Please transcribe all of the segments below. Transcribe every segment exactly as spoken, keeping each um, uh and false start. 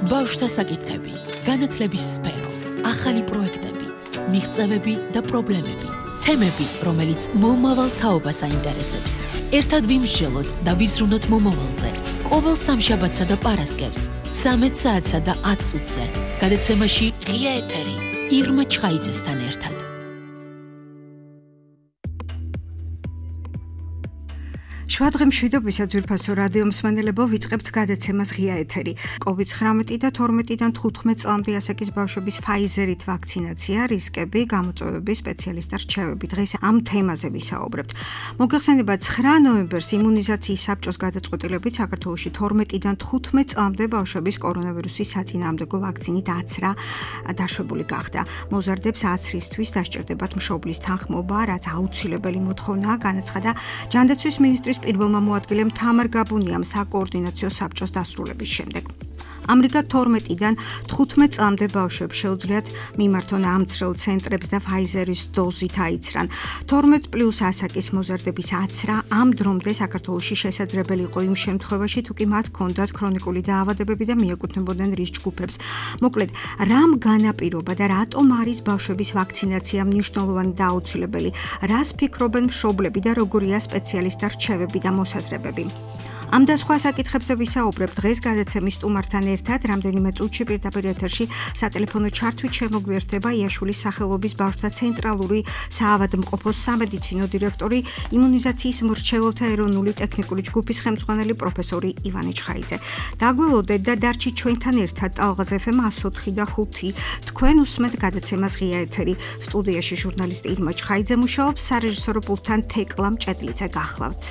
ბავშვთა საკითხები, განათლების სფერო, ახალი პროექტები, მიღწევები და პრობლემები, თემები, რომელიც მომავალ თაობას აინტერესებს. ერთად ვიმსჯელოთ და ვიზრუნოთ მომავალზე. ყოველ სამშაბათსა და პარასკევს, ცამეტ საათსა და ათ წუთზე, გადაცემაში ღია ეთერი, ირმა ჩხაიძესთან ერთად. შვადღე მშვიდობისა ძვირფასო რადიო მსმენელებო, ვიწყებთ გადაცემას ღია ეთერი. კოვიდ ცხრამეტი და თორმეტიდან თხუთმეტ წლამდე ასაკის ბავშვების ფაიზერით ვაქცინაცია, რისკები, გამოწვევები, სპეციალისტთა რჩევები. დღეს ამ თემაზე ვისაუბრებთ. მოგეხსენება ცხრა ნოემბერს იმუნიზაციის საბჭოს გადაწყვეტილებით საქართველოში თორმეტიდან თხუთმეტ წლამდე ბავშვების კორონავირუსის საწინააღმდეგო ვაქცინით აცრა დაშვებული გახდა. მოზარდებს აცრისთვის დასჭირდებათ მშობლის თანხმობა, რაც აუცილებელი მოთხოვნაა, განაცხადა ჯანდაცვის მინისტრის პირველმა მოადგილემ თამარ გაბუნიამ საკოორდინაციო საბჭოს დასრულების შემდეგ. ამრიგად თორმეტიდან თხუთმეტ წლამდე ბავშვებს შეუძლიათ მიმართონ ამცრელ ცენტრებს და ფაიზერის დოზით აიცრან. თორმეტ პლუს ასაკის მოზარდების აცრა ამ დრომდე საქართველოში შესაძლებელი იყო იმ შემთხვევაში, თუ კი მათ ჰქონდათ ქრონიკული დაავადებები და მიეკუთვნებოდნენ რისკ ჯგუფებს. მოკლედ, რამ განაპირობა და რატომ არის ბავშვების ვაქცინაცია მნიშვნელოვანი და აუცილებელი? რას ფიქრობენ მშობლები და როგორია სპეციალისტთა რჩევები და მოსაზრებები? ამ და სხვა საკითხებზე ვისაუბრებთ დღეს გადაცემის სტუმართან ერთად. რამდენიმე წუთში პირდაპირ ეთერში სატელეფონო ჩართვით შემოგვიერთდება იაშვილის სახელობის ბავშვთა ცენტრალური საავადმყოფოს სამედიცინო დირექტორი, იმუნიზაციის მრჩეველთა ეროვნული ტექნიკური ჯგუფის ხელმძღვანელი პროფესორი ივანე ჩხაიძე. დაგველოდეთ და დარჩით ჩვენთან ერთად ტალღაზ ეფ ემ εκατო ოთხი და ხუთი. თქვენ უსმენთ გადაცემას ღია ეთერი. სტუდიაში ჟურნალისტი ირმა ჩხაიძე მუშაობს, სარეჟისორო პულტთან თეკლა მჭედლიძე გახლავთ.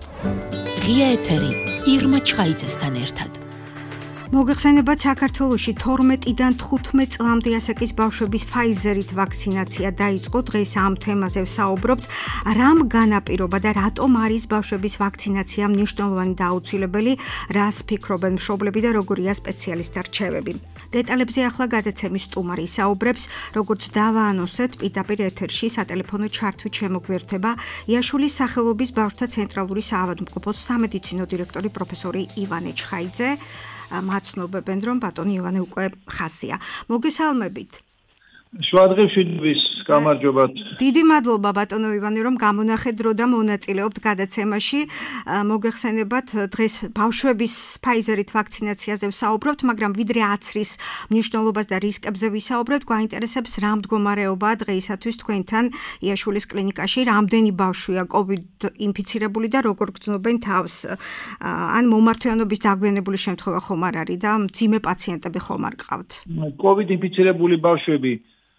ღია ეთერი, ირმა ჩხაიძესთან ერთად. მოგეხსენებათ, საქართველოში თორმეტიდან თხუთმეტ წლამდე ასაკის ბავშვების ფაიზერით ვაქცინაცია დაიწყო. დღეს ამ თემაზე ვსაუბრობთ. რამ განაპირობა და რატომ არის ბავშვების ვაქცინაცია მნიშვნელოვანი და აუცილებელი? რას ფიქრობენ მშობლები და როგორია სპეციალისტთა რჩევები? დეტალებზე ახლა გადაცემის სტუმარი ისაუბრებს. როგორც დავაანონსეთ, პირდაპირ ეთერში სატელეფონო ჩართვით შემოგვიერთდება იაშვილის სახელობის ბავშვთა ცენტრალური საავადმყოფოს სამედიცინო დირექტორი პროფესორი ივანე ჩხაიძე. მაცნობებენ, რომ ბატონი ივანე უკვე ხაზია. მოგესალმებით. შვადღე მშვიდობის, გამარჯობათ. დიდი მადლობა ბატონო ივანე, რომ გამონახეთ დრო და მონაწილეობთ გადაცემაში. მოგეხსენებათ, დღეს ბავშვების ფაიზერით ვაქცინაციაზე ვსაუბრობთ, მაგრამ ვიდრე აცრის მნიშვნელობას და რისკებზე ვისაუბრებთ, გვაინტერესებს რა მდგომარეობაა დღეისათვის თქვენთან იაშვილის კლინიკაში, რამდენი ბავშვია კოვიდ ინფიცირებული და როგორ გრძნობენ თავს? ან მომართვიანობის დაგვიანებული შემთხვევა ხომ არ არის და მძიმე პაციენტები ხომ არ გყავთ? კოვიდ ინფიცირებული ბავშვები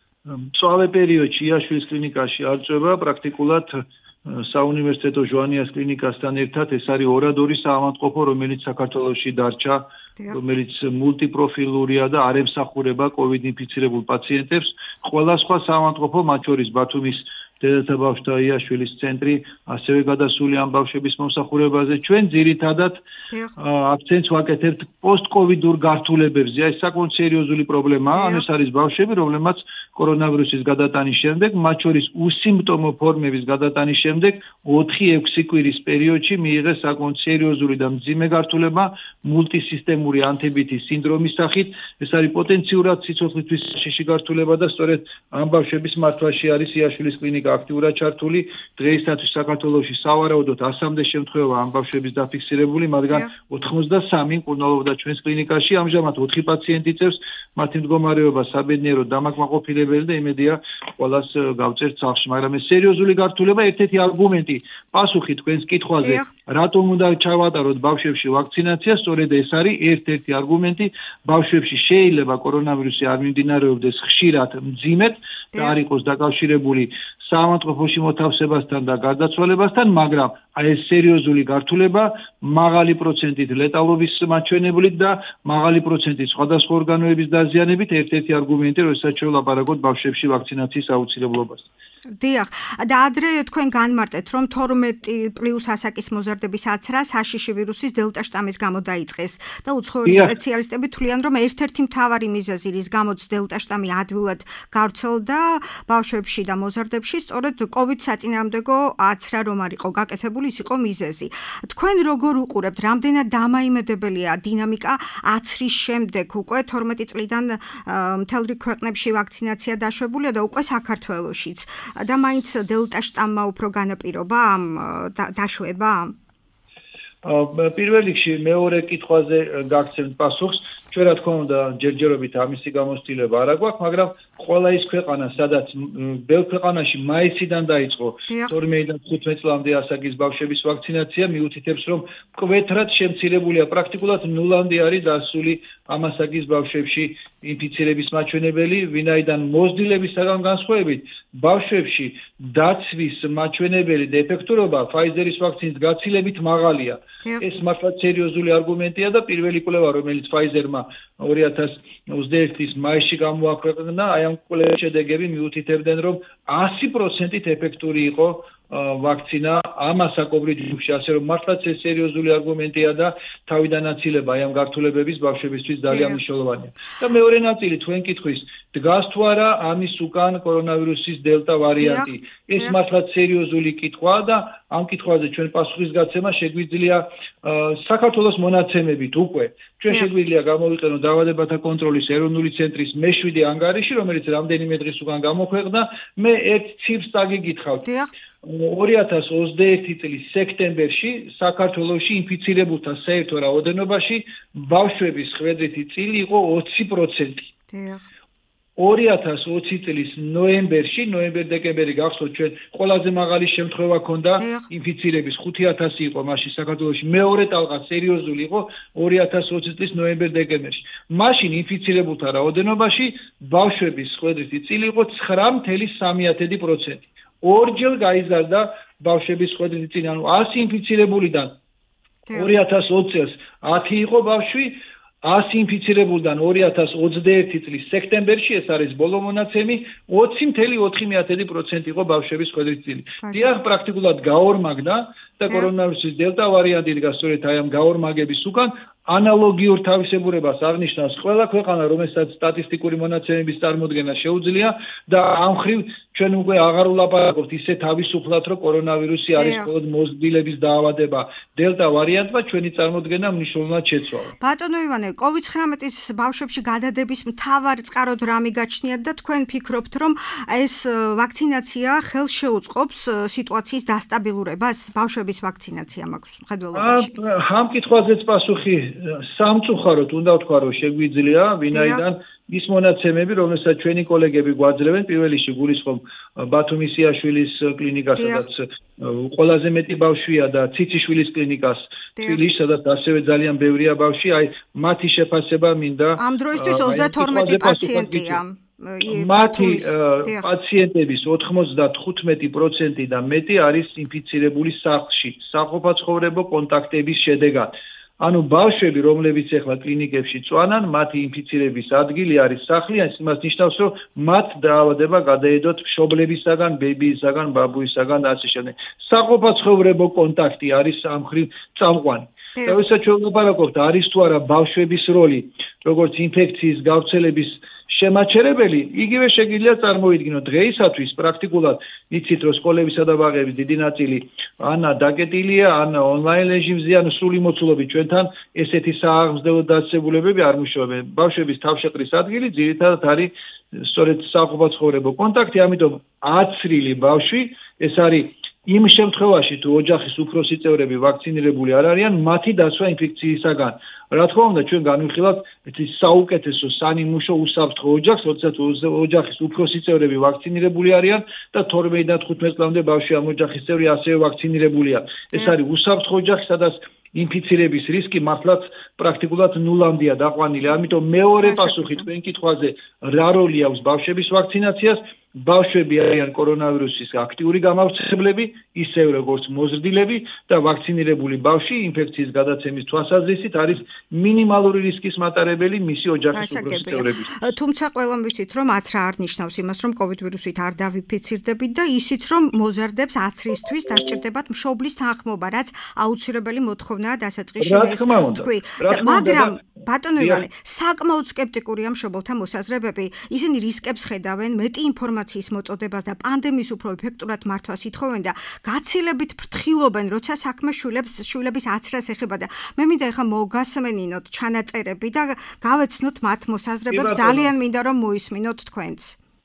მწვავე პერიოდში იაშვილის კლინიკაში არ წვება, პრაქტიკულად საუნივერსიტეტო ჟვანიას კლინიკასთან ერთად ეს არის ორადორი საავადმყოფო, რომელიც საქართველოში დარჩა, რომელიც მულტიპროფილურია და არ ემსახურება კოვიდ ინფიცირებულ პაციენტებს. ყველა სხვა საავადმყოფო, მათ შორის ბათუმის დედათა ბავშვთა იაშვილის ცენტრი ასევე გადასული ამ ბავშვების მომსახურებაზე. ჩვენ ძირითადად აქცენტს ვაკეთებთ პოსტკოვიდურ გართულებებზე. ეს საკმაოდ სერიოზული პრობლემაა. ან ეს არის ბავშვები, რომლებმაც კორონავირუსის გადატანის შემდეგ, მათ შორის უსიმპტომო ფორმების გადატანის შემდეგ ოთხი ექვსი კვირის პერიოდში მიიღეს საკმაოდ სერიოზული და მძიმე გართულება მულტისისტემური ანთებითის სინდრომის სახით. ეს არის პოტენციურად სიცოცხლისთვის შიში გართულება და სწორედ ამ ბავშვების მართვაში არის იაშვილის კლინიკა აქტიურად ჩართული. დღეისათვის საქართველოში სავარაუდოდ ასამდე შემთხვევა ამ ბავშვების დაფიქსირებული, მაგრამ ოთხმოცდასამი მკურნალობდა ჩვენს კლინიკაში. ამჟამად ოთხი პაციენტი წევს, მათი მდგომარეობა საბედნიეროდ დამაკმაყოფილებელი და იმედია ყველას გავწერთ სახლში, მაგრამ ეს სერიოზული გართულება. ერთ-ერთი არგუმენტი, პასუხი თქვენს კითხვაზე, რატომ უნდა ჩავატაროთ ბავშვებში ვაქცინაცია, სწორედ ეს არის ერთ-ერთი არგუმენტი. ბავშვებში შეიძლება კორონავირუსი არ მიმდინარეობდეს ხშირად მძიმედ და არ იყოს დაკავშირებული საავადმყოფოში მოთავსებასთან და გარდაცვალებასთან, მაგრამ აი ეს სერიოზული გართულება მაღალი პროცენტით ლეტალობის მაჩვენებლით და მაღალი პროცენტით სხვადასხვა ორგანოების დაზიანებით ერთ-ერთი არგუმენტი, როდესაც შევლაპარაკოთ ბავშვებში ვაქცინაციის აუცილებლობას. დიახ, და ადრე თქვენ განმარტეთ, რომ თორმეტი პლუს ასაკის მოზარდების აცრა საშიში ვირუსის დელტა შტამის გამო დაიწყეს და უცხოელი სპეციალისტები თვლიან, რომ ერთ-ერთი მთავარი მიზეზი, რის გამოც დელტა შტამი ადვილად გავრცელდა ბავშვებში და მოზარდებში, სწორედ კოვიდ საწინააღმდეგო აცრა რომ არ იყო გაკეთებული, ის იყო მიზეზი. თქვენ როგორ უყურებთ, რამდენად დამაიმედებელია დინამიკა აცრის შემდეგ, უკვე თორმეტი წლიდან მთელ რიგ ქვეყნებში ვაქცინაცია დაშვებულია და უკვე საქართველოშიც. და მაინც დელტა შტამმა უფრო განაპირობა ამ დაშვება? პირველ რიგში მეორე კითხვაზე გაგცემთ პასუხს. ჩვენ რა თქმა უნდა ჯერჯერობით ამისი გამოცდილება არ აქვს, მაგრამ ყველა ის ქვეყანა, სადაც ბევრ ქვეყანაში მაისიდან დაიწყო თორმეტიდან თხუთმეტ წლამდე ასაკის ბავშვების ვაქცინაცია, მიუთითებს, რომ მკვეთრად შემცირებულია, პრაქტიკულად ნულამდე არის დასული ამ ასაკის ბავშვებში ინფიცირების მაჩვენებელი, ვინაიდან მოზრდილებისგან განსხვავებით, ბავშვებში დაცვის მაჩვენებელი და ეფექტურობა Pfizer-ის ვაქცინის გაცილებით მაღალია. ეს მართლაც სერიოზული არგუმენტია და პირველი კვლევა, რომელიც Pfizer-მა ორი ათას ოცდაერთის მაისში გამოაქვეყნა, აი ამ კვლევის შედეგები მიუთითებდნენ, რომ ასი პროცენტით ეფექტური იყო ვაქცინა ამ ასაკობრივ ჯგუფში, ასე რომ მართლაც ეს სერიოზული არგუმენტია და თავიდან აცილება აი ამ გართულებების ბავშვებისთვის ძალიან მნიშვნელოვანია. და მეორე ნაწილი თქვენ კითხვის, დგას თუ არა ამის უკან კორონავირუსის დელტა ვარიანტი. ეს მართლაც სერიოზული კითხვაა და ამ კითხვაზე ჩვენ პასუხის გაცემა შეგვიძლია საქართველოს მონაცემებით უკვე. ჩვენ შეგვიძლია გამოვიყენოთ დაავადებათა კონტროლის ეროვნული ცენტრის მეშვიდე ანგარიში, რომელიც რამდენიმე დღის უკან გამოქვეყნდა. მე ერთ ციფრს წაგიკითხავთ. ორი ათას ოცდაერთი წლის სექტემბერში საქართველოში ინფიცირებულთა საერთო რაოდენობაში ბავშვების ხვედრითი წილი იყო ოცი პროცენტი. ორი ათას ოცი წლის ნოემბერში, ნოემბერ-დეკემბერი გახსოვთ ჩვენ ყველაზე მაღალი შემთხვევა ჰქონდა ინფიცირების ხუთი ათასი იყო მაშინ საქართველოში. მეორე ტალღა სერიოზული იყო ორი ათას ოცი წლის ნოემბერ-დეკემბერში. მაშინ ინფიცირებულთა რაოდენობაში ბავშვების ხვედრითი წილი იყო ცხრა ფاصლე სამი პროცენტი. ორჯერ გაიზარდა ბავშვების ხვედრითი წილი, ანუ ასი ინფიცირებულიდან ორი ათას ოცი წელს ათი იყო ბავშვი, ასი ინფიცირებულიდან ორი ათას ოცდაერთი წლის სექტემბერში, ეს არის ბოლო მონაცემი, ოცი ფاصლე ოთხი პროცენტი იყო ბავშვების ხვედრითი წილი. დიახ, პრაქტიკულად გაორმაგდა და კორონავირუსის დელტა ვარიანტი დგას სწორედ აი ამ გაორმაგების უკან. ანალოგიურ თავისებურებას აღნიშნავს ყველა ქვეყანა, რომელსაც სტატისტიკური მონაცემების წარმოდგენა შეუძლია და ამ ხრივ ჩვენ უკვე აღარ ვლაპარაკობთ ისე თავისუფლად, რომ კორონავირუსი არის მხოლოდ მოზრდილების დაავადება. დელტა ვარიანტმა ჩვენი წარმოდგენა მნიშვნელოვნად შეცვალა. ბატონო ივანე, კოვიდ ცხრამეტის ბავშვებში გადადების მთავარ წყაროდ რა მიგაჩნიათ და თქვენ ფიქრობთ, რომ ეს ვაქცინაცია ხელს შეუწყობს სიტუაციის დასტაბილურებას? ბავშვების ვაქცინაცია მაქვს მხედველობაში. ამ კითხვაზეც პასუხი სამწუხაროდ უნდა ვთქვა, რომ შეგვიძლია, ვინაიდან ის მონაცემები, რომელსაც ჩვენი კოლეგები გვაძლევენ, პირველ რიგში გულისხმობ ბათუმის იაშვილის კლინიკას, სადაც ყველაზე მეტი ბავშვია და ციციშვილის კლინიკას, თბილისში, სადაც ასევე ძალიან ბევრია ბავშვი, აი მათი შეფასება მინდა. ამ დროისთვის ოცდათორმეტი პაციენტია. მათი პაციენტების ოთხმოცდათხუთმეტი პროცენტი და მეტი არის ინფიცირებული სახლში, საყოფაცხოვრებო კონტაქტების შედეგად. ანუ ბავშვები, რომლებიც ახლა კლინიკებში წვანან, მათი ინფიცირების ადგილი არის სახლი, ეს იმას ნიშნავს, რომ მათ დაავადება გადაედოთ მშობლებისაგან, ბებიისაგან, ბაბუისაგან და ასე შემდეგ. საყოფაცხოვრებო კონტაქტი არის ამ ხრივ წამყვანი. და ვისაც ჩვენ ვაპარაკობთ, არის თუ არა ბავშვების როლი, როგორც ინფექციის გავრცელების შემაჩერებელი, იგივე შეგიძლია წარმოიდგინოთ დღეისათვის პრაქტიკულად იცით, რომ სკოლებისა და ბაღების დიდი ნაწილი ან დაკეტილია, ან ონლაინ რეჟიმზე, ან სრული მოცულობით ჩვენთან ესეთი სააღმზრდელო დაწესებულებები არ მუშაობენ. ბავშვების თავშეყრის ადგილი ძირითადად არის სწორედ საყოფაცხოვრებო კონტაქტი, ამიტომ აცრილი ბავშვი ეს არის იმ შემთხვევაში, თუ ოჯახის უფროსი წევრები ვაქცინირებული არ არიან, მათი დაცვა ინფექციისაგან. რა თქმა უნდა, ჩვენ განვიხილავთ ეს საუკეთესო სანიმუშო უსაფრთხო ოჯახს, როდესაც ოჯახის უფროსი წევრები ვაქცინირებული არიან და თორმეტიდან თხუთმეტ წლამდე ბავშვი ამ ოჯახის წევრი ასევე ვაქცინირებულია. ეს არის უსაფრთხო ოჯახი, სადაც ინფიცირების რისკი მართლაც პრაქტიკულად ნულამდეა დაყვანილი. ამიტომ მეორე პასუხი თქვენ კითხვაზე, რა როლი აქვს ბავშვების ვაქცინაციას? ბავშვები არიან კორონავირუსის აქტიური გამავრცელებელი, ისევე როგორც მოზრდილები და ვაქცინირებული ბავშვი ინფექციის გადაცემის თვალსაზრისით არის მინიმალური რისკის მატარებელი მისი ოჯახის უფროსის წევრების. თუმცა ყველამ ვიცით, რომ აცრა არ ნიშნავს იმას, რომ კოვიდ ვირუსით არ დავიფიცირდებით და ისიც, რომ მოზარდებს აცრისთვის დასჭირდებათ მშობლის თანხმობა, რაც აუცილებელი მოთხოვნაა დასაწყისში ეს თქვი. მაგრამ ბატონო ივანე, საკმაოდ სკეპტიკურია მშობელთა მოსაზრებები. ისინი რისკებს ხედავენ, მეტი ინფორმაციის მოწოდებას და პანდემიის უფრო ეფექტურად მართვას ითხოვენ და გაცილებით ფრთხილობენ, როცა საქმე შვილებს შვილების აცრას ეხება და მე მინდა ეხლა მოგასმენინოთ ჩანაწერები და გავეცნოთ მათ მოსაზრებებს. ძალიან მინდა რომ მოისმინოთ თქვენც.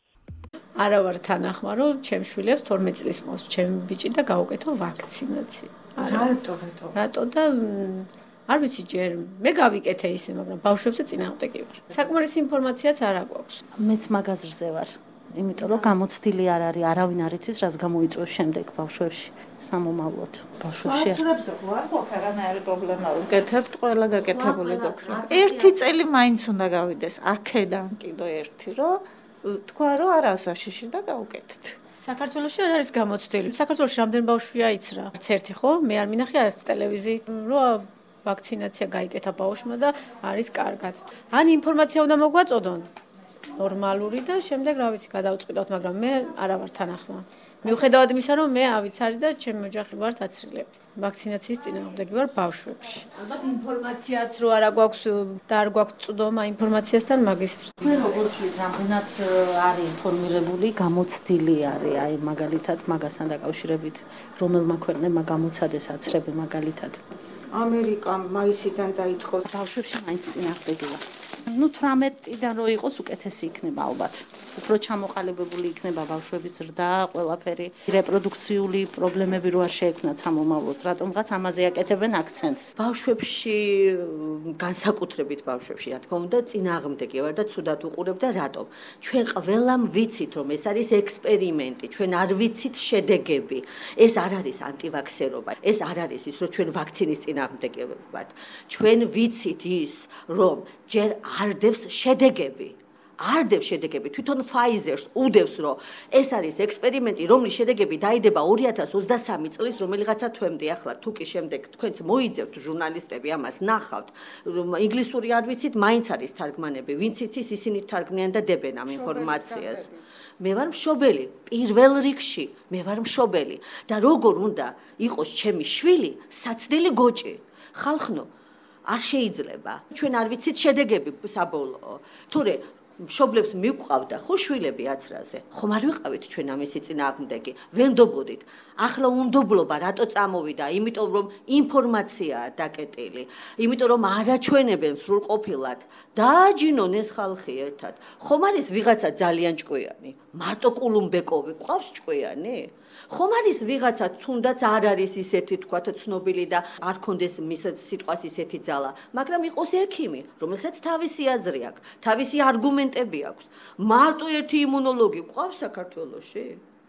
არა ვარ თანახმა, რომ ჩემ შვილებს თორმეტ წლის მოს ჩემ ბიჭი და გავუკეთო ვაქცინაცია. რატო რატო? რატო და არ ვიცი ჯერ მე გავიკეთე ისე, მაგრამ ბავშვებზე წინააღმდეგი ვარ. საკმარისი ინფორმაციაც არ აქვს. მეც მაგაზრზე ვარ. იმიტომ რომ გამოცდილი არ არის, არავინ არ იცის, რას გამოიწვევს შემდეგ ბავშვებში სამომავლოდ. ბავშვებში აცრებზე ვარ, ყველანაირი პრობლემა ვკეთებთ, ყველა გაკეთებული გქონდა. ერთი წელი მაინც უნდა გავიდეს, აქედან კიდო ერთი, რომ თქვა რომ არა საშიში და გავუკეთეთ. საქართველოში არ არის გამოცდილი. საქართველოში რამდენი ბავშვია იცრა? არც ერთი ხო? მე არ მინახე არც ტელევიზიით, რომ ვაქცინაცია გაიკეთა ბავშვმა და არის კარგად. ან ინფორმაცია უნდა მოგვაწოდონ ნორმალური და შემდეგ რა ვიცი გადავწყვიტოთ, მაგრამ მე არა ვარ თანახმა. მიუხედავად იმისა, რომ მე ავიცარი და ჩემი ოჯახი ვართ აცრილები. ვაქცინაციის წინააღმდეგი ვარ ბავშვებში. ალბათ ინფორმაციაც რო არა გვაქვს და არ გვაქვს წვდომა ინფორმაციასთან მაგის. მე როგორც ვით, რამდენად არის ინფორმირებული, გამოცდილი არის, აი მაგალითად მაგასთან დაკავშირებით, რომელმა ქვეყნებმა გამოცადეს აცრები მაგალითად. ამერიკა მაისიდან დაიწყო ბავშვებში მაინც წინააღმდეგი ვარ. ნუ თვრამეტიდან რო იყოს უკეთესი იქნება ალბათ. უფრო ჩამოყალიბებული იქნება ბავშვების ზრდა, ყველაფერი, რეპროდუქციული პრობლემები რო არ შეექმნათ სამომავლოდ, რატომღაც ამაზე აკეთებენ აქცენტს. ბავშვებში, განსაკუთრებით ბავშვებში, რა თქმა უნდა, წინააღმდეგი ვარ და ცუდად უყურებ და რატომ? ჩვენ ყველამ ვიცით, რომ ეს არის ექსპერიმენტი, ჩვენ არ ვიცით შედეგები. ეს არ არის ანტივაქსერობა, ეს არ არის ის, რომ ჩვენ ვაქცინის წინააღმდეგები ვართ. ჩვენ ვიცით ის, რომ ჯერ არ დევს შედეგები. არ დევს შედეგები. თვითონ Pfizer-ს უდევს, რომ ეს არის ექსპერიმენტი, რომლის შედეგები დაიდება ორი ათას ოცდასამი წლის, რომელიღაცა თვემდე. ახლა თუ კი შემდეგ თქვენც მოიძებთ ჟურნალისტები ამას ნახავთ. ინგლისური არ ვიცით, მაინც არის თარგმანები. ვინც იცის, ისინი თარგმნიან და დებენ ამ ინფორმაციას. მე ვარ მშობელი, პირველ რიგში, მე ვარ მშობელი და როგორ უნდა იყოს ჩემი შვილი საცდელი გოჭი. ხალხნო არ შეიძლება. ჩვენ არ ვიცით შედეგები საბოლოო. თორე მშობლებს მივყავდა ხო შვილები აცრაზე. ხომ არ ვიყავით ჩვენ ამისი წინააღმდეგი. ვენდობოდით. ახლა უნდობლობა რატო წამოვიდა? იმიტომ რომ ინფორმაციაა დაკეტილი. იმიტომ რომ არაჩვენებენ სრულყოფილად. დააჯინონ ეს ხალხი ერთად. ხომ არის ვიღაცა ძალიან ჭკვიანი? მარტო კულუმბეკოვი ყავს ჭკვიანი? ხომ არის ვიღაცა თუნდაც არ არის ისეთი თქვა ცნობილი და არ ქონდეს მის სიტყვას ისეთი ძალა, მაგრამ იყოს ექიმი, რომელსაც თავისი აზრი აქვს, თავისი არგუმენტები აქვს. მარტო ერთი იმუნოლოგი ყავს საქართველოში?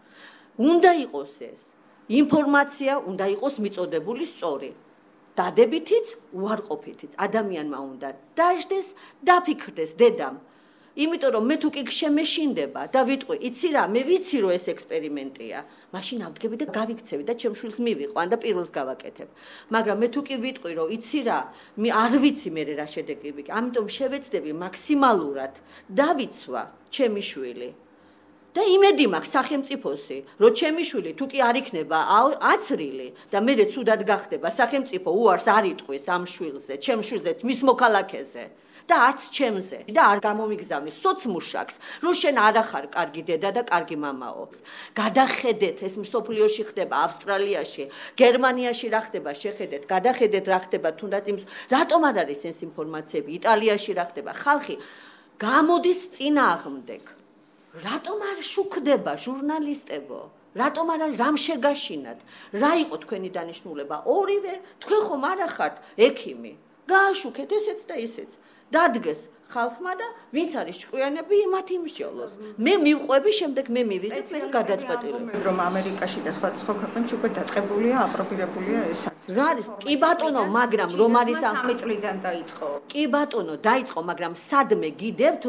უნდა იყოს ეს. ინფორმაცია უნდა იყოს მიწოდებული სწორი. დადებითიც, უარყოფითიც. ადამიანმა უნდა დაждდეს, დაფიქრდეს დედამ. იმიტომ რომ მე თუ კი შემეშინდება და ვიტყვი, იცი რა, მე ვიცი რომ ეს ექსპერიმენტია, მაშინ ავდგები და გავიქცევი და ჩემ შვილს მივიყვან და პირველს გავაკეთებ. მაგრამ მე თუ კი ვიტყვი რომ იცი რა, მე არ ვიცი მე რა შედეგები, ამიტომ შევეცდები მაქსიმალურად დავიცვა ჩემი შვილი. და იმედი მაქვს სახელმწიფოსი, რომ ჩემი შვილი თუ კი არ იქნება აცრილი და მე ცუდად გახდება, სახელმწიფო უარს არ იტყვის ამ შვილზე, ჩემ შვილზე, მის მოქალაქეზე. და არც ჩემზე და არ გამომიგზავნის სოცმუშაკს, რომ შენ არ ახარ კარგი დედა და კარგი მამაო. გადახედეთ, ეს მსოფლიოში ხდება, ავსტრალიაში, გერმანიაში რა ხდება, შეხედეთ, გადახედეთ რა ხდება, თუნდაც იმ რატომ არ არის ეს ინფორმაციები, იტალიაში რა ხდება, ხალხი გამოდის წინააღმდეგ. რატომ არ შუქდება ჟურნალისტებო? რატომ არა რამ შეგაშინათ? რა იყო თქვენი დანიშნულება? ორივე თქვენ ხომ არ ახართ ექიმი? გააშუქეთ ესეც და ისეც. დადგეს ხალხმა და ვინც არის ჭკვიანები მათ იმსჯელოს. მე მივყვები, შემდეგ მე მივიდეთ, მე გადაწყვეტილი. რომ ამერიკაში და სხვა სხვა ქვეყნებში უკვე დაწყებულია, აპრობირებულია ესაც. რა არის? კი ბატონო, მაგრამ რომ არის სამი წლიდან დაიწყო. კი ბატონო, დაიწყო, მაგრამ სადმე გიდევთ რომ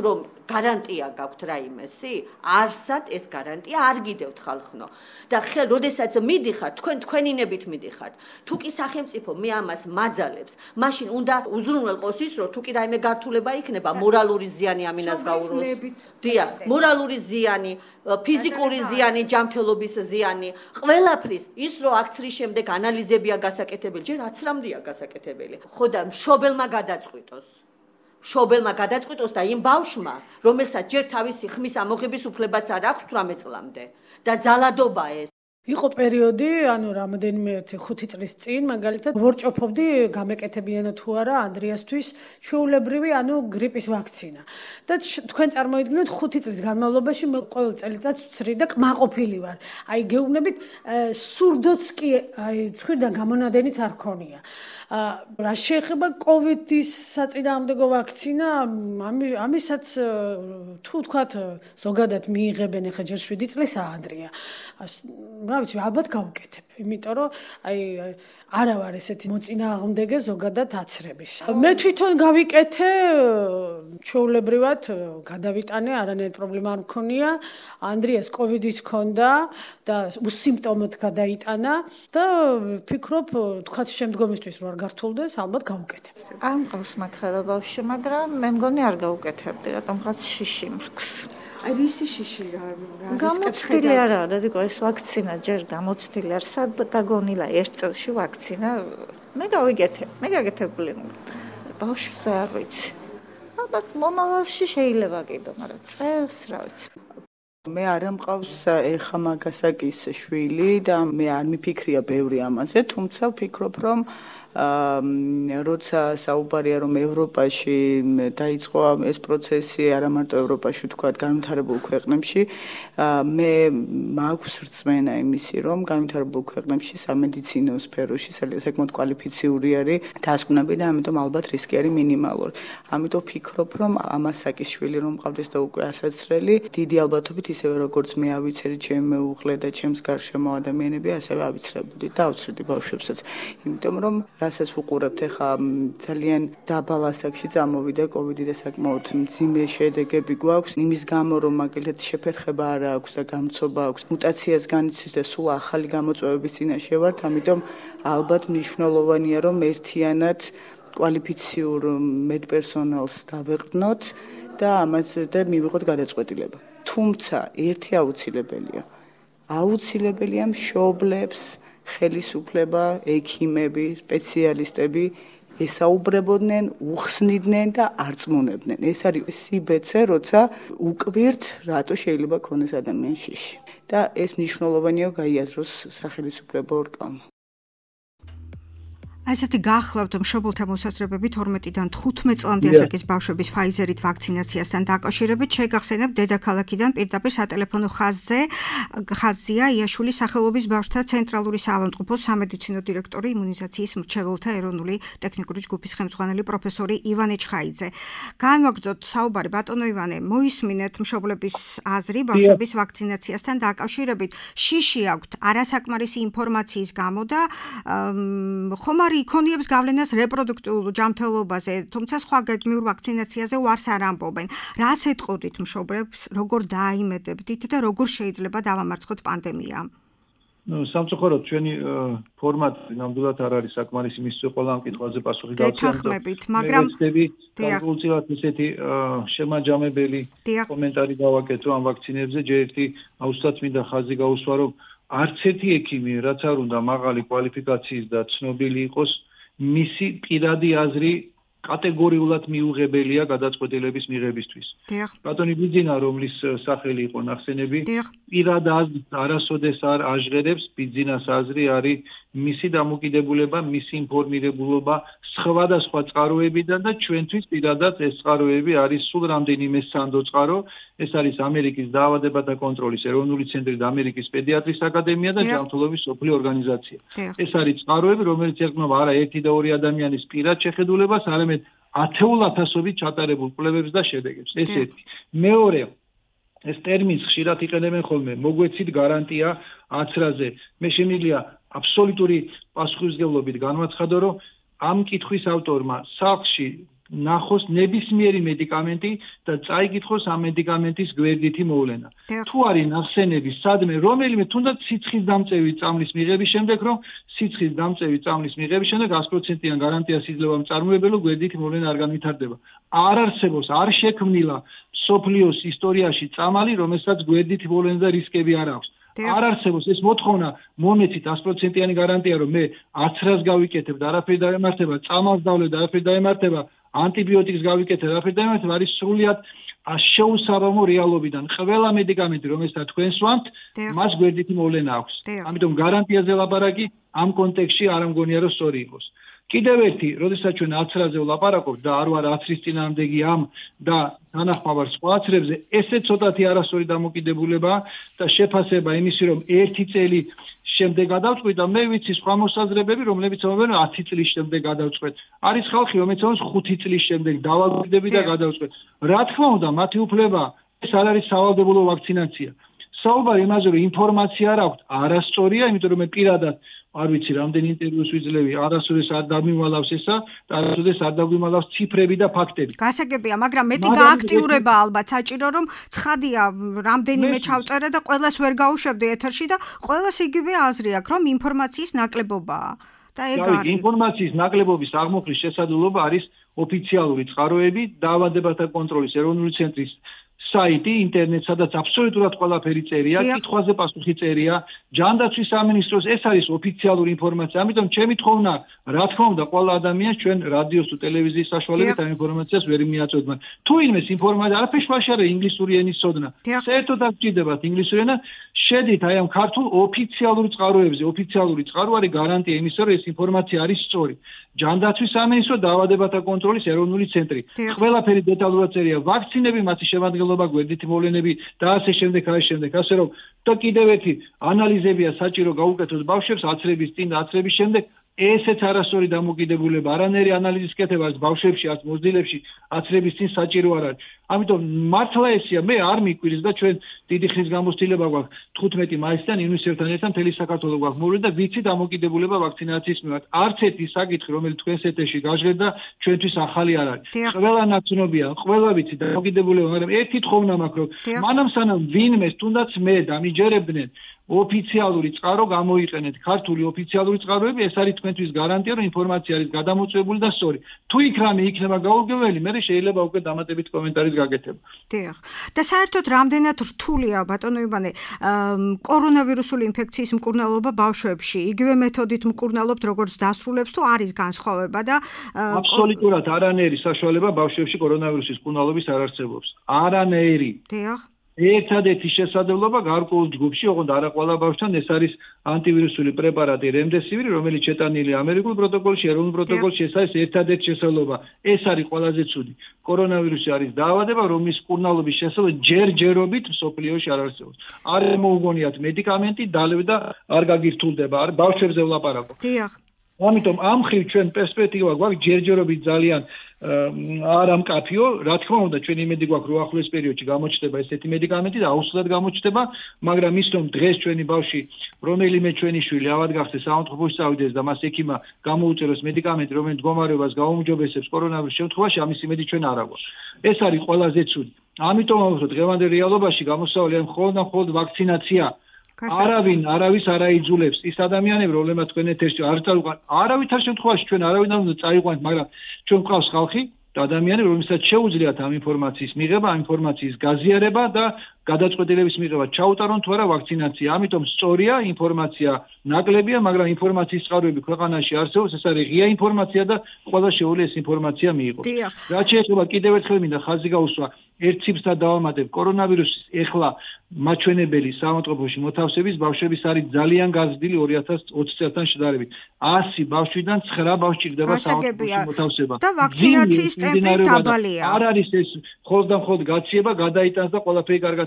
გარანტია გაქვთ რაიმესი? არსად ეს გარანტია არ გიდევთ ხალხნო. და ხელ როდესაც მიდიხართ, თქვენ თქვენინებით მიდიხართ. თუ კი სახელმწიფო მე ამას მაძალებს, მაშინ უნდა უზრუნველყოს ის, რომ თუ კი რაიმე გართულება იქნება, მორალური ზიანი ამინას გაუროს. დიახ, მორალური ზიანი, ფიზიკური ზიანი, ჯანმრთელობის ზიანი, ყველაფრის ის რომ აქციის შემდეგ ანალიზებია გასაკეთებელი, ჯერ აცრამდეა გასაკეთებელი. ხო და მშობელმა გადაწყვიტოს. მშობელმა გადაწყვიტოს და იმ ბავშვმა, რომელსაც ჯერ თავისი ხმის ამოღების უფლებაც არ აქვს თვრამეტ წლამდე და ძალადობა ეს იყო პერიოდი, ანუ რამოდენიმე ხუთი წლის წინ, მაგალითად, ვორჭოფობდი გამეკეთებინა თუ არა ანდრიასთვის ჩვეულებრივი, ანუ გრიპის ვაქცინა. და თქვენ წარმოიდგინეთ ხუთი წლის განმავლობაში მე ყოველ წელიწადს ვცრი და კმაყოფილი ვარ. აი გეუბნებით, სურდოც კი აი ცხვირიდან გამონადენიც არ ქონია. რა შეეხება კოვიდის საწინააღმდეგო ვაქცინა, ამისაც თუ თქვათ ზოგადად მიიღებენ ახლა ჯერ შვიდი წლისა ანდრია. რა ვიცი, ალბათ გავუკეთებ, იმიტომ რომ აი არა ვარ ესეთი მოწინააღმდეგე ზოგადად აცრების. მე თვითონ გავიკეთე, ჩვეულებრივად გადავიტანე, არანაირი პრობლემა არ მქონია. ანდრიას კოვიდიც ჰქონდა და უსიმპტომოდ გადაიტანა და ვფიქრობ, თქვათ შემდგომისთვის რო არ გართულდეს, ალბათ გავუკეთებ. არ მყავს მაგხელა ბავშვი, მაგრამ მე მგონი არ გავუკეთებდი, რატომღაც შიში მაქვს. აი ვისი შიში რა გამოცდილი არა, დადიკო ეს ვაქცინა ჯერ გამოცდილი არ სად გაგონილა ერთ წელში ვაქცინა მე გავიგეთე მე გაგეთებული ბავშვზე არ ვიცი ალბათ მომავალში შეიძლება კიდო მაგრამ წელს რა ვიცი მე არ მყავს ეხა მაგასაკის შვილი და მე არ მიფიქრია ბევრი ამაზე თუმცა ვფიქრობ რომ როცა საუბარია რომ ევროპაში დაიწყო ეს პროცესი არა მარტო ევროპაში ვთქვათ განვითარებულ ქვეყნებში მე მაქვს რწმენა იმისი რომ განვითარებულ ქვეყნებში სამედიცინო სფეროში საკმაოდ კვალიფიციური არის დასკვნები და ამიტომ ალბათ რისკი არის მინიმალური ამიტომ ვფიქრობ რომ ამასაკის შვილი რომ მყავდეს და უკვე ასაცრელი დიდი ალბათობით ისევე როგორც მე ავიცერი ჩემი მეუღლე და ჩემს გარშემო ადამიანები ასევე ავიცრებოდი და ავცრდი ბავშვებსაც იმიტომ რომ რასაც ვუყურებთ ახლა ძალიან დაბალ ასაკში წამოვიდა კოვიდი და საკმაოდ მძიმე შედეგები გვაქვს იმის გამო რომ მაგალითად შეფერხება არ აქვს და გამწობა აქვს მუტაციას განიცდის და სულ ახალი გამოწვევების წინაშე ვართ ამიტომ ალბათ მნიშვნელოვანია რომ ერთიანად კვალიფიციურ მედპერსონალს დავეყრდნოთ და ამაზე და მივიღოთ გადაწყვეტილება თუმცა ერთი აუცილებელია აუცილებელია მშობლებს ხელისუფლება, ექიმები, სპეციალისტები ესაუბრებოდნენ, უხსნიდნენ და არწმუნებდნენ. ეს არის სიბეცე, როცა უკვირთ, რატო შეიძლება ქონდეს ადამიანს შიში. და ეს მნიშვნელოვანია გაიაზროს სახელმწიფო ორგანო. ასეთი გახლავთ მშობელთა მოსაზრებები თორმეტიდან თხუთმეტ წლამდე ასაკის ბავშვების ფაიზერით ვაქცინაციასთან დაკავშირებით შეგახსენებთ დედაქალაქიდან პირდაპირ სატელეფონო ხაზზე ხაზია იაშვილის სახელობის ბავშვთა ცენტრალური საავადმყოფოს სამედიცინო დირექტორი იმუნიზაციის მრჩეველთა ეროვნული ტექნიკური ჯგუფის ხელმძღვანელი პროფესორი ივანე ჩხაიძე. განვაგრძოთ საუბარი ბატონო ივანე, მოისმინეთ მშობლების აზრი ბავშვების ვაქცინაციასთან დაკავშირებით. შიში აქვთ არასაკმარისი ინფორმაციის გამო და ხომ არ იქონიებს გავლენას რეპროდუქტიულ ჯანმრთელობაზე, თუმცა სხვა გეგმიურ ვაქცინაციაზე უარს არ ამბობენ. რას ეტყოდით მშობლებს, როგორ დააიმედებდით და როგორ შეიძლება დავამარცხოთ პანდემია? ნუ სამწუხაროდ ჩვენი ფორმატი ნამდვილად არ არის საკმარისი მისთვის ყველა ამ კითხვაზე პასუხი გავცემთ, მაგრამ განსაკუთრებით ესეთი შემაჯამებელი კომენტარი გავაკეთო ამ ვაქცინებზე, ჯერ ერთი აუცილებლად მინდა ხაზი გაუსვა, რომ არც ერთი ექიმი, რაც არ უნდა მაღალი კვალიფიკაციის და ცნობილი იყოს, მისი პირადი აზრი კატეგორიულად მიუღებელია გადაწყვეტილების მიღებისთვის. ბატონი ბიძინა, რომლის სახელი იყო ნახსენები, პირად აზრს არასოდეს არ აჟღერებს, ბიძინას აზრი არის მისი დამოკიდებულება, მისი ინფორმირებულობა სხვადასხვა წყაროებიდან და ჩვენთვის პირადად ეს წყაროები არის სულ რამდენიმე სანდო წყარო, ეს არის ამერიკის დაავადებათა კონტროლის ეროვნული ცენტრი და ამერიკის პედიატრის აკადემია და ჯანმრთელობის მსოფლიო ორგანიზაცია. ეს არის წყაროები, რომელიც ეკმობა არა ერთი და ორი ადამიანის პირად შეხედულებას, არამედ ათეულ ათასობით ჩატარებულ კვლევებს და შედეგებს. ეს ერთი. მეორე ეს ტერმინს ხშირად იყენებენ ხოლმე, მოგვეცით გარანტია აცრაზე. მე შემიძლია აბსოლუტური პასუხისმგებლობით განვაცხადო, რომ ამ კითხვის ავტორმა სახლში ნახოს ნებისმიერი მედიკამენტი და წაიკითხოს ამ მედიკამენტის გვერდითი მოვლენა. თუ არის ნახსენები სადმე რომელიმე თუნდაც სიცხის დამწევი წამლის მიღების შემდეგ, რომ სიცხის დამწევი წამლის მიღების შემდეგ sto პროცენტიან გარანტიას იძლევა მწარმოებელო გვერდითი მოვლენა არ განვითარდება. არ არსებობს, არ შექმნილა სოფლიოს ისტორიაში წამალი, რომელსაც გვერდითი მოვლენა და რისკები არ აქვს. არ არსებობს ეს მოთხოვნა მომეცით sto პროცენტიანი გარანტია, რომ მე აცრას გავიკეთებ და არაფერი დაემართება, წამალს დავლევ და არაფერი დაემართება, ანტიბიოტიკს გავიკეთებ და არაფერი დაემართება, არის სრულიად შეუსაბამო რეალობიდან. ყველა მედიკამენტი, რომელსაც თქვენ სვამთ, მას გვერდითი მოვლენა აქვს. ამიტომ გარანტიაზე ლაპარაკი ამ კონტექსტში არ ამგონია რომ სწორი იყოს. კიდევ ერთი, როდესაც ჩვენ აცრაზე ვლაპარაკობთ და არ ვარ აცრის წინააღმდეგი ამ და თანახმა ვარ სხვა აცრებზე, ესე ცოტათი არასწორი დამოკიდებულება და შეფასება იმისი, რომ ერთი წელი შემდეგ გადავწყვიტ და მე ვიცი სხვა მოსაზრებები, რომლებიც ამბობენ ათი წლის შემდეგ გადავწყვეტ. არის ხალხი, რომელიც ამბობს ხუთი წლის შემდეგ დავალგვიდები და გადავწყვეტ. რა თქმა უნდა, მათი უფლება ეს არ არის სავალდებულო ვაქცინაცია. საუბარი იმაზე, რომ ინფორმაცია არ აქვთ, არასწორია, იმიტომ რომ მე პირადად არ ვიცი რამდენი ინტერვიუს ვიძლევი, არასოდეს არ დამიმალავს ესა და არასოდეს არ დაგვიმალავს ციფრები და ფაქტები. გასაგებია, მაგრამ მეტი გააქტიურება ალბათ საჭირო, რომ ცხადია რამდენიმე ჩავწერე და ყველას ვერ გაუშვებდი ეთერში და ყველას იგივე აზრი აქვს, რომ ინფორმაციის ნაკლებობაა. და ეგ არის. ინფორმაციის ნაკლებობის აღმოხლის შესაძლებლობა არის ოფიციალური წყაროები, დაავადებათა კონტროლის ეროვნული ცენტრის საიტი, ინტერნეტ, სადაც აბსოლუტურად ყველაფერი წერია, კითხვაზე პასუხი წერია, ჯანდაცვის სამინისტროს ეს არის ოფიციალური ინფორმაცია. ამიტომ ჩემი თხოვნა, რა თქმა უნდა, ყველა ადამიანს ჩვენ რადიოს თუ ტელევიზიის საშუალებით ამ ინფორმაციას ვერ მიაწოდოთ. თუ იმეს ინფორმაცია არაფერს ვაშარე ინგლისური ენის ცოდნა. საერთოდ არ გჭირდებათ ინგლისური ენა, შედით აი ამ ქართულ ოფიციალურ წყაროებზე. ოფიციალური წყარო არის გარანტია იმისა, რომ ეს ინფორმაცია არის სწორი. ჯანდაცვის სამინისტრო, დაავადებათა კონტროლის ეროვნული ცენტრი. ყველაფერი დეტალურად წერია, ვაქცინები, მათი შემადგენლობა, გვერდითი მოვლენები და ასე შემდეგ, ასე შემდეგ, ასე რომ და კიდევ ერთი ანალიზებია საჭირო გაუკეთოს ბავშვებს აცრების წინ და აცრების შემდეგ. ესეც არასწორი დამოკიდებულება, არანაირი ანალიზის კეთება არც ბავშვებში, არც მოზრდილებში აცრების წინ საჭირო არ არის. ამიტომ მართლა ესია, მე არ მიკვირს და ჩვენ დიდი ხნის გამოცდილება გვაქვს თხუთმეტი მაისიდან ივნისებთან ერთად მთელი საქართველო გვაქვს მოვლენ და ვიცი დამოკიდებულება ვაქცინაციის მიმართ. არც ერთი საკითხი, რომელიც თქვენს ეთერში გაჟღერდა და ჩვენთვის ახალი არ არის. ყველა ნაცნობია, ყველა ვიცი დამოკიდებულება, მაგრამ ერთი თხოვნა მაქვს, რომ მანამ სანამ ვინმეს თუნდაც მე დამიჯერებდნენ ოფიციალური წყარო გამოიყენეთ, ქართული ოფიციალური წყაროები, ეს არის თქვენთვის გარანტია, რომ ინფორმაცია არის გადამოწვეული და სწორი. თუ იქ რამე იქნება გაურკვეველი, მე შეიძლება უკვე დამატებით კომენტარის გაკეთება. დიახ. და საერთოდ რამდენად რთულია, ბატონო ივანე, კორონავირუსული ინფექციის მკურნალობა ბავშვებში? იგივე მეთოდით მკურნალობთ, როგორც დასრულებს, თუ არის განსხვავება და აბსოლუტურად არანაირი საშუალება ბავშვებში კორონავირუსის მკურნალობის არ არსებობს. არანაირი. დიახ. ერთადერთი შესაძლებლობა გარკვეულ ჯგუფში, ოღონდ არა ყველა ბავშვთან, ეს არის ანტივირუსული პრეპარატი რემდესივირი, რომელიც შეტანილია ამერიკულ პროტოკოლში, ეროვნულ პროტოკოლში, ეს არის ერთადერთი შესაძლებლობა. ეს არის ყველაზე ცუდი. კორონავირუსი არის დაავადება, რომლის მკურნალობის შესაძლებლობა ჯერჯერობით მსოფლიოში არ არსებობს. არ მოუგონიათ მედიკამენტი, დალევ და არ გაგირთულდება, არ ბავშვებზე ვლაპარაკობ. დიახ. ამიტომ ამ ხრივ ჩვენ პერსპექტივა გვაქვს ჯერჯერობით ძალიან არ ამკაფიო, რა თქმა უნდა, ჩვენ იმედი გვაქვს, რომ ახლოს პერიოდში გამოჩნდება ესეთი მედიკამენტი და აუცილებლად გამოჩნდება, მაგრამ ის რომ დღეს ჩვენი ბავშვი, რომელიმე ჩვენი შვილი ავად გახდეს საავადმყოფოში წავიდეს და მას ექიმმა გამოუწეროს მედიკამენტი, რომელიც მდგომარეობას გაუმჯობესებს კორონავირუსის შემთხვევაში, ამის იმედი ჩვენ არ აგვაქვს. ეს არის ყველაზე ცუდი. ამიტომ ამბობ, რომ დღევანდელ რეალობაში გამოსავალი არის მხოლოდ და მხოლოდ ვაქცინაცია. არავინ არავის არ აიძულებს ის ადამიანები, რომლებმაც თქვენ ეთერში არ წაიყვანთ, არავითარ შემთხვევაში ჩვენ არავინ არ უნდა წაიყვანთ, მაგრამ ჩვენ გვყავს ხალხი და ადამიანები, რომლებსაც შეუძლიათ ამ ინფორმაციის მიღება, ამ ინფორმაციის გაზიარება და გადაწყვეტილების მიღება, ჩაუტარონ თუ არა ვაქცინაცია. ამიტომ სწორია, ინფორმაცია ნაკლებია, მაგრამ ინფორმაციის წყაროები ქვეყანაში არსებობს, ეს არის ღია ინფორმაცია და ყველა შეუძლია ეს ინფორმაცია მიიღოს. რაც შეეხება კიდევ ერთხელ მინდა ხაზი გაუსვა ერთ ციფრს და დავამატებ, კორონავირუსის ეხლა მაჩვენებელი საავადმყოფოში მოთავსების ბავშვების არის ძალიან გაზრდილი ორი ათას ოცი წელთან შედარებით. ასი ბავშვიდან ცხრა ბავშვი ჭირდება საავადმყოფოში მოთავსება. და ვაქცინაციის ტემპი დაბალია. არ არის ეს მხოლოდ და მხოლოდ გაციება, გადაიტანს და ყველაფერი კარგად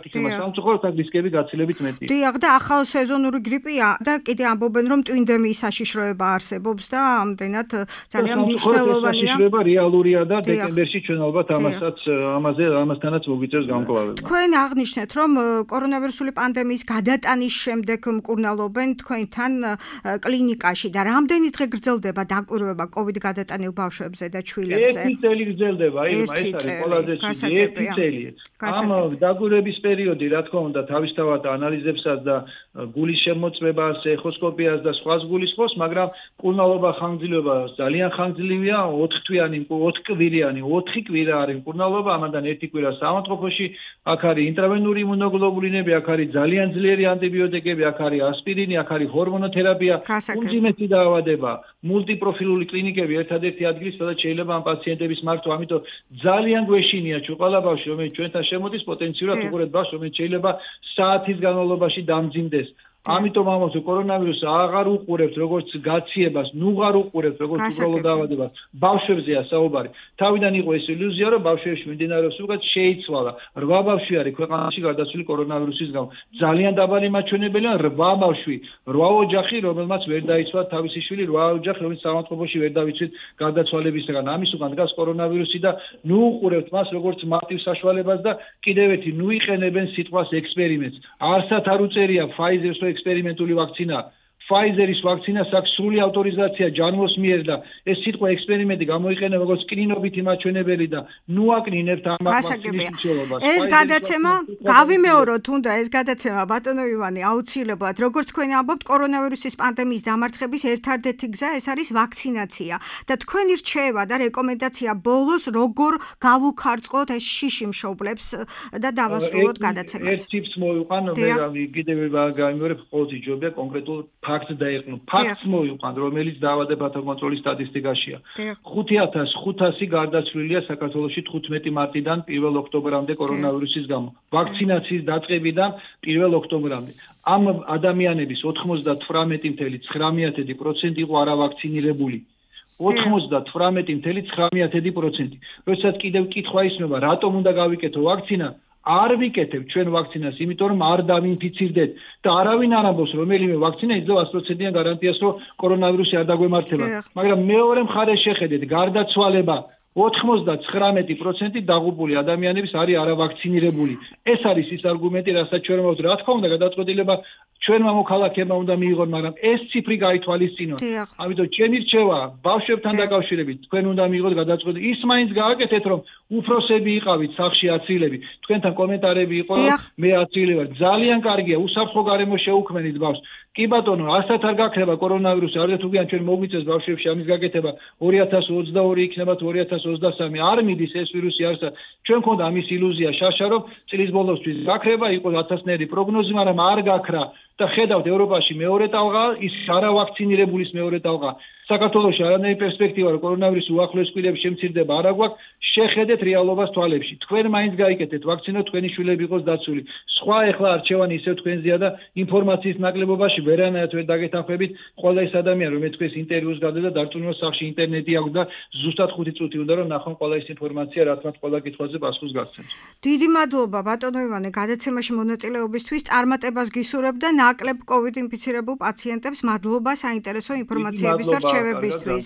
გაფრთხილება სამწუხაროდ აქ რისკები გაცილებით მეტია. დიახ, და ახალ სეზონური გრიპია და კიდე ამბობენ რომ ტვინდემიის საშიშროება არსებობს და ამდენად ძალიან მნიშვნელოვანია. საშიშროება რეალურია და დეკემბერში ჩვენ ალბათ ამასაც ამაზე ამასთანაც მოგვიწევს გამკვლევება. თქვენ აღნიშნეთ რომ კორონავირუსული პანდემიის გადატანის შემდეგ მკურნალობენ თქვენთან კლინიკაში და რამდენი დღე გრძელდება დაკვირვება COVID გადატანილ ბავშვებზე და ჩვილებზე? ერთი წელი გრძელდება, ირმა, ეს არის ყველაზე ცივი ერთი წელი. ამ დაკვირვების პერიოდი, რა თქმა უნდა, თავისთავად ანალიზებსაც და გულის შემოწმებას, ეხოსკოპიას და სხვა გულისხმობს, მაგრამ მკურნალობა ხანგრძლივობა ძალიან ხანგრძლივია, ოთხ თვიანი, ოთხ კვირიანი, ოთხი კვირა არის მკურნალობა, ამან ერთი კვირა საავადმყოფოში, აქ არის ინტრავენური იმუნოგლობულინები, აქ არის ძალიან ძლიერი ანტიბიოტიკები, აქ არის ასპირინი, აქ არის ჰორმონოთერაპია, უმძიმესი დაავადება, მულტიპროფილული კლინიკები, ერთადერთი ადგილი, სადაც შეიძლება ამ პაციენტების მართვა, ამიტომ ძალიან გვეშინია ჩვენ ყველა ბავშვი, რომელიც ჩვენთან შემოდის, პოტენციურად უყურეთ ბავშვს, რომელიც შეიძლება საათის განმავლობაში დამძიმდეს. ამიტომ ამბობთ კორონავირუსს აღარ უყურებთ როგორც გაციებას, ნუღარ უყურებთ როგორც უბრალოდ დაავადებას. ბავშვებზეა საუბარი. თავიდან იყო ეს ილუზია, რომ ბავშვებში მიმდინარეობს უკეთ შეიცვალა. რვა ბავშვი არის ქვეყანაში გარდაცვლილი კორონავირუსის გამო. ძალიან დაბალი მაჩვენებელია რვა ბავშვი, რვა ოჯახი, რომელმაც ვერ დაიცვალა თავისი შვილი, რვა ოჯახი, რომელიც საავადმყოფოში ვერ დავიცვით გარდაცვალებისგან. ამის უკან დგას კორონავირუსი და ნუ უყურებთ მას როგორც მარტივ საშუალებას და კიდევ ერთი ნუ იყენებენ სიტყვას ექსპერიმენტს. არსად არ უწერია Pfizer-ს ექსპერიმენტული ვაქცინა. Pfizer-ის ვაქცინას აქვს სრული ავტორიზაცია ჯანმოს მიერ და ეს სიტყვა ექსპერიმენტი გამოიყენება როგორც კლინობითი მაჩვენებელი და ნუ აკნინებთ ამ ვაქცინის მცველობას. ეს გადაცემა გავიმეოროთ უნდა ეს გადაცემა ბატონო ივანე აუცილებლად როგორც თქვენ ამბობთ კორონავირუსის პანდემიის დამარცხების ერთადერთი გზა ეს არის ვაქცინაცია და თქვენი რჩევა და რეკომენდაცია ბოლოს როგორ გავუქარწყლოთ ეს შიში მშობლებს და დავასრულოთ გადაცემას. ერთ ტიპს მოვიყვან მე კიდევ გამიმეორებ ყოველთვის ჯობია კონკრეტულ ფაქტს დაეყნო. ფაქტს მოვიყვან, რომელიც დაავადებათა კონტროლის სტატისტიკაშია. ხუთი ათას ხუთასი გარდაცვლილია საქართველოში თხუთმეტი მარტიდან პირველ ოქტომბრამდე კორონავირუსის გამო. ვაქცინაციის დაწყებიდან პირველ ოქტომბრამდე. ამ ადამიანების ოთხმოცდათვრამეტი წუთი ცხრამეტი პროცენტი იყო არავაქცინირებული. ოთხმოცდათვრამეტი წუთი ცხრამეტი პროცენტი. როდესაც კიდევ კითხვა ისმება, რატომ უნდა გავიკეთო ვაქცინა? არ ვიკეთებ ჩვენ ვაქცინას, იმიტომ რომ არ დავინფიცირდეთ და არავინ არ ამბობს რომელიმე ვაქცინა იძლევა sto პროცენტიან გარანტიას, რომ კორონავირუსი არ დაგვემართება. მაგრამ მეორე მხარეს შეხედეთ, გარდაცვალება ოთხმოცდათვრამეტი პროცენტი დაღუპული ადამიანების არის არავაქცინირებული. ეს არის ის არგუმენტი, რასაც ჩვენ ვამბობთ, რა თქმა უნდა, გადაწყვეტილება ჩვენმა მოქალაქეებმა უნდა მიიღონ, მაგრამ ეს ციფრი გაითვალისწინოთ. ამიტომ ჩემი რჩევა ბავშვებთან დაკავშირებით თქვენ უნდა მიიღოთ გადაწყვეტილება. ის მაინც გააკეთეთ, რომ უფროსები იყავით სახში აცილები. თქვენთან კომენტარები იყო, რომ მე აცილე ვარ. ძალიან კარგია, უსაფრთხო გარემო შეუქმნით ბავშვს. კი ბატონო, ასათ არ გაქრება კორონავირუსი, არ დათუგიან ჩვენ მოგვიწევს ბავშვებში ამის გაკეთება ორი ათას ოცდაორი იქნება თუ ორი ათას ოცდასამი. არ მიდის ეს ვირუსი არსა. ჩვენ ქონდა ამის ილუზია შაშა, რომ წლის ბოლოსთვის გაქრება, იყო ათასნაირი პროგნოზი, მაგრამ არ გაქრა. და ხედავთ ევროპაში მეორე ტალღა, ის არავაქცინირებულის მეორე ტალღა. საქართველოში არანაირი პერსპექტივა რომ კორონავირუსი უახლოეს კვირებში შემცირდება არ აგვაქვს. შეხედეთ რეალობას თვალებში. თქვენ მაინც გაიკეთეთ ვაქცინა, თქვენი შვილები იყოს დაცული. სხვა ეხლა არჩევანი ისევ თქვენზეა და ინფორმაციის ნაკლებობაში ვერანაირად ვერ დაგეთანხმებით. ყველა ის ადამიანი რომელიც თქვენს ინტერვიუს გადადა და დარწმუნებას სახში ინტერნეტი აქვს და ზუსტად ხუთი წუთი უნდა რომ ნახონ ყველა ის ინფორმაცია, რაც მათ ყველა კითხვაზე პასუხს გასცემს. დიდი მადლობა ბატონო ივანე გადაცემაში მონაწილეობისთვის. წარმატებას გისურვებ და ნაკლებ COVID ინფიცირებულ პაციენტებს მადლობა საინტერესო ინფორმაციების და რჩევებისთვის.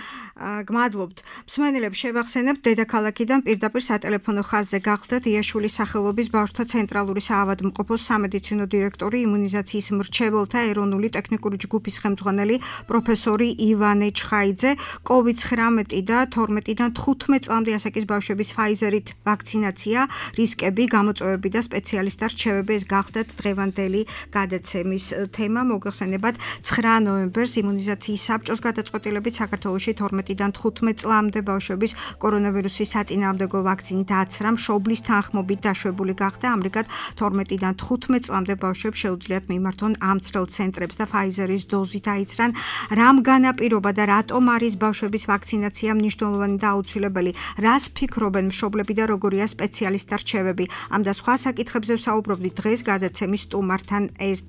გმადლობთ. მსმენელებს შევახსენებთ დედაქალაქიდან პირდაპირ სატელეფონო ხაზზე გახლდათ იაშვილის სახელობის ბავშვთა ცენტრალური საავადმყოფოს სამედიცინო დირექტორი, იმუნიზაციის მრჩეველთა ეროვნული ტექნიკური ჯგუფის ხელმძღვანელი პროფესორი ივანე ჩხაიძე. COVID ცხრამეტი და თორმეტიდან თხუთმეტ წლამდე ასაკის ბავშვების Pfizer-ით ვაქცინაცია, რისკები, გამოწვევები და სპეციალისტთა რჩევები ეს გახლდათ დღევანდელი გადაცემის თემა. მოგეხსენებათ ცხრა ნოემბერს იმუნიზაციის საბჭოს გადაწყვეტილებით საქართველოში თორმეტიდან თხუთმეტ წლამდე ბავშვების კორონავირუსის საწინააღმდეგო ვაქცინით აცრა მშობლის თანხმობით დაშვებული გახდა. ამრიგად თორმეტიდან თხუთმეტ წლამდე ბავშვებს შეუძლიათ მიმართონ ამ ცრელ ცენტრებს და Pfizer-ის დოზით აიცრან. რამ განაპირობა და რატომ არის ბავშვების ვაქცინაცია მნიშვნელოვანი და აუცილებელი? რას ფიქრობენ მშობლები და როგორია სპეციალისტთა რჩევები? ამ და სხვა საკითხებზე ვსაუბრობდით დღეს გადაცემის სტუმართან ერთად.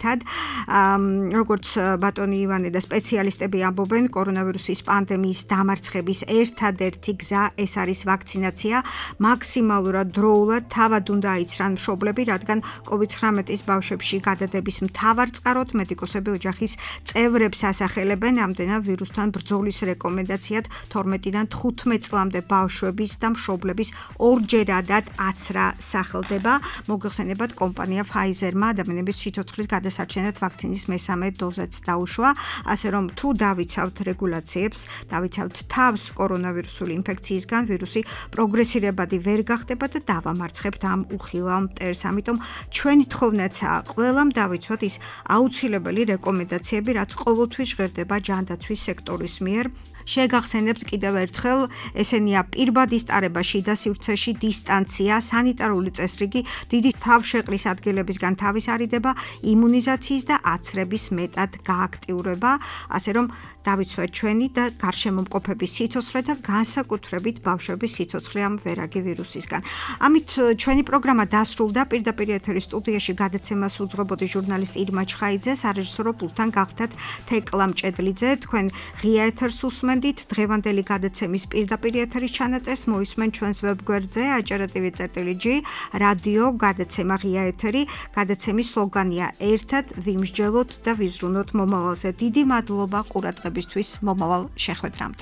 ერთად. როგორც ბატონი ივანე და სპეციალისტები ამბობენ, კორონავირუსის პანდემიის დამარცხების ერთადერთი გზა ეს არის ვაქცინაცია. მაქსიმალურად დროულად თავად უნდა აიცრან მშობლები, რადგან კოვიდ ცხრამეტის ბავშვებში გადადების მთავარ წყაროდ მედიკოსები ოჯახის წევრებს ასახელებენ. ამდენად ვირუსთან ბრძოლის რეკომენდაციად თორმეტიდან თხუთმეტ წლამდე ბავშვების და მშობლების ორჯერადად აცრა სახელდება. მოგეხსენებათ, კომპანია Pfizer-მა ადამიანების სიცოცხლის გადასარჩენად ვაქცინის მესამე დოზაც დაუშვა, ასე რომ თუ დავიცავთ რეგულაციებს, დავიცავთ თავს კორონავირუსული ინფექციისგან, ვირუსი პროგრესირებადი ვერ გახდება და დავამარცხებთ ამ უხილავ მტერს. ამიტომ ჩვენი თხოვნაცაა ყველამ დავიცვათ ის აუცილებელი რეკომენდაციები, რაც ყოველთვის ჟღერდება ჯანდაცვის სექტორის მიერ. შეგახსენებთ კიდევ ერთხელ, ესენია პირბადის ტარება შიდა სივრცეში, დისტანცია, სანიტარული წესრიგი, დიდი თავშეყრის ადგილებისგან თავის არიდება, იმუნიზაციის და აცრების მეტად გააქტიურება, ასე რომ დავიცვათ ჩვენი და გარშემომყოფების სიცოცხლე და განსაკუთრებით ბავშვების სიცოცხლე ამ ვერაგი ვირუსისგან. ამით ჩვენი პროგრამა დასრულდა. პირდაპირ ეთერის სტუდიაში გადაცემას უძღვებოდი ჟურნალისტი ირმა ჩხაიძე, სარეჟისორო პულტთან გახდათ თეკლა მჭედლიძე. თქვენ ღია ეთერს უსმენთ. დღევანდელი გადაცემის პირდაპირ ეთერის ჩანაწერს მოისმენ ჩვენს ვებგვერდზე aჭრატივ.gr რადიო გადაცემა ღია ეთერი. გადაცემის სლოგანია ერთად ვიმსჯელოთ და ვიზრუნოთ მომავალზე. დიდი მადლობა ყურადღებისთვის. მომავალ შეხვედრამდე.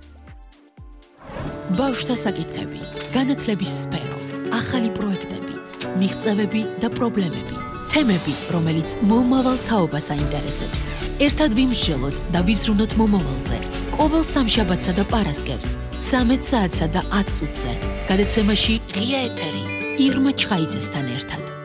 ბავშვთა საკითხები, განათლების სფერო, ახალი პროექტები, მიღწევები და პრობლემები. თემები, რომელიც მომავალ თაობას აინტერესებს. ერთად ვიმსჯელოთ და ვიზრუნოთ მომავალზე. ყოველ სამშაბათსა და პარასკევს, ცამეტ საათსა და ათ წუთზე. გადაცემაში ღია ეთერი ირმა ჩხაიძესთან ერთად.